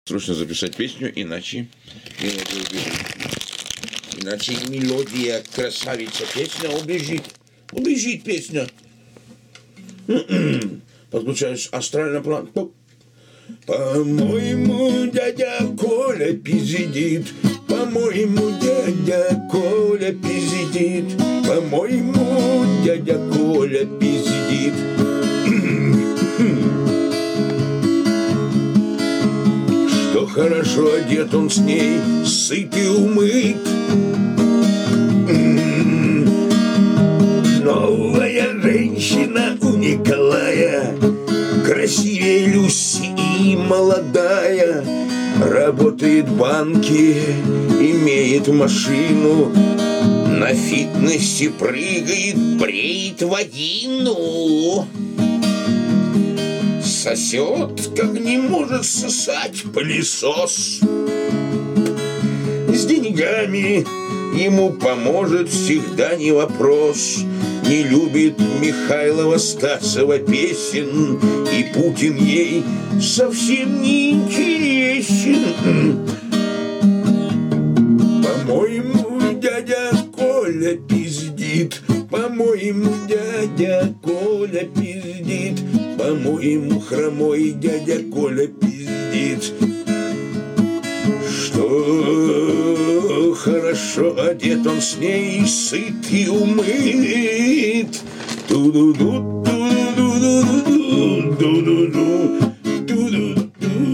Срочно записать песню, иначе мелодия красавица песня убежит. Убежит песня. Подключаюсь астральный план. По-моему, дядя Коля пиздит. По-моему, дядя Коля пиздит. По-моему, дядя Коля пиздит. Что хорошо одет он с ней, сыт и умыт. Новая женщина у Николая, красивее Люси и молодая. Работает в банке, имеет машину, на фитнесе прыгает, бреет вагину. Сосет, как не может сосать пылесос. С деньгами ему поможет всегда, не вопрос. Не любит Михайлова, Стасова песен, и Путин ей совсем не интересен. По-моему, дядя Коля пиздит. По-моему, дядя Коля пиздит. По-моему, хромой дядя Коля пиздит. Что хорошо одет он с ней, сыт и умыт. Ту-ду-ду, ту-ду-ду-ду, ту-ду-ду, ту-ду-ду,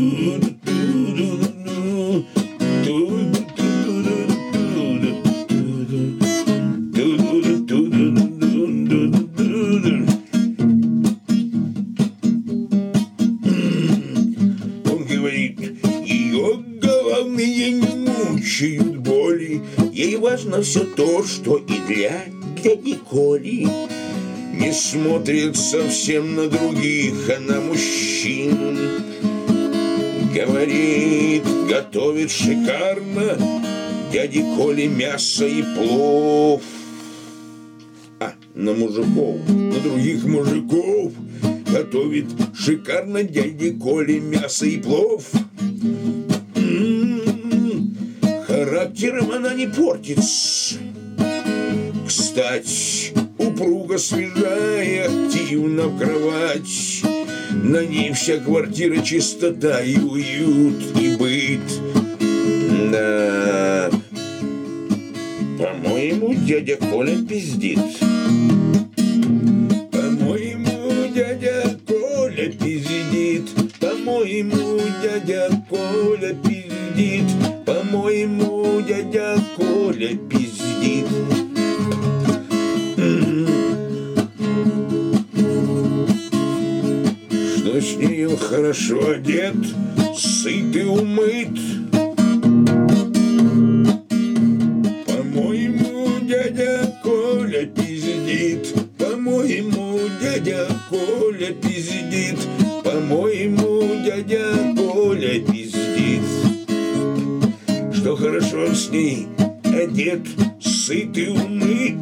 боли. Ей важно все то, что и для дяди Коли. Не смотрит совсем на других, а на мужчин. Говорит, готовит шикарно дяди Коли мясо и плов. На мужиков, на других мужиков готовит шикарно дяди Коли мясо и плов. Характером она не портится. Кстати, упруга, свежая, активно в кровать. На ней вся квартира чистота и уют, и быт. Да, по-моему, дядя Коля пиздит. По-моему, дядя Коля пиздит. По-моему, дядя Коля пиздит. По-моему, дядя Коля пиздит. Что с ней он хорошо одет, сыт и умыт. По-моему, дядя Коля пиздит. По-моему, дядя Коля пиздит. По-моему, дядя Коля пиздит. Что хорошо он с ней одет, сыт и умыт.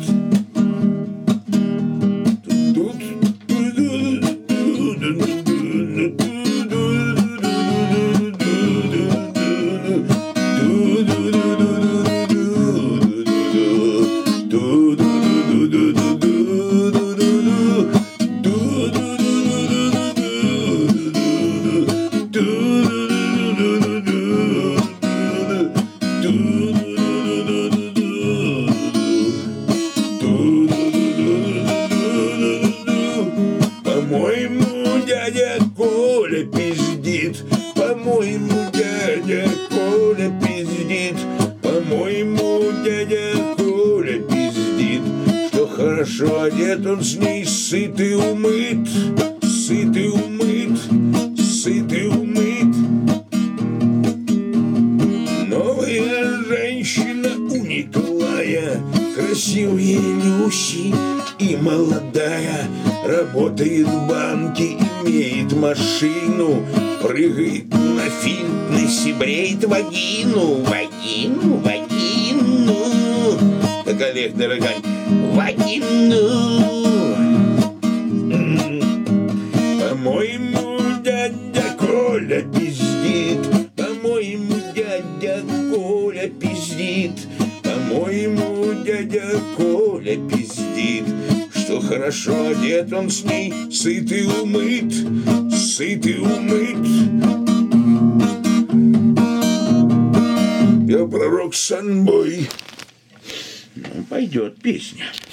По-моему, дядя Коля пиздит. По-моему, дядя Коля пиздит. По-моему, дядя Коля пиздит. Что хорошо одет он с ней, сыт и умыт. Сыт и умыт. Сыт и умыт. Новая женщина у Николая, красивее Люси и молодая. Работает в банке, имеет машину, прыгает на фитнесе, бреет вагину. Вагину, вагину. Так, Олег, дорогой, вагину. По-моему, дядя Коля пиздит. По-моему, дядя Коля пиздит, что хорошо одет он с ней, сыт и умыт, сыт и умыт. Я пророк Санбой. Ну, пойдет песня.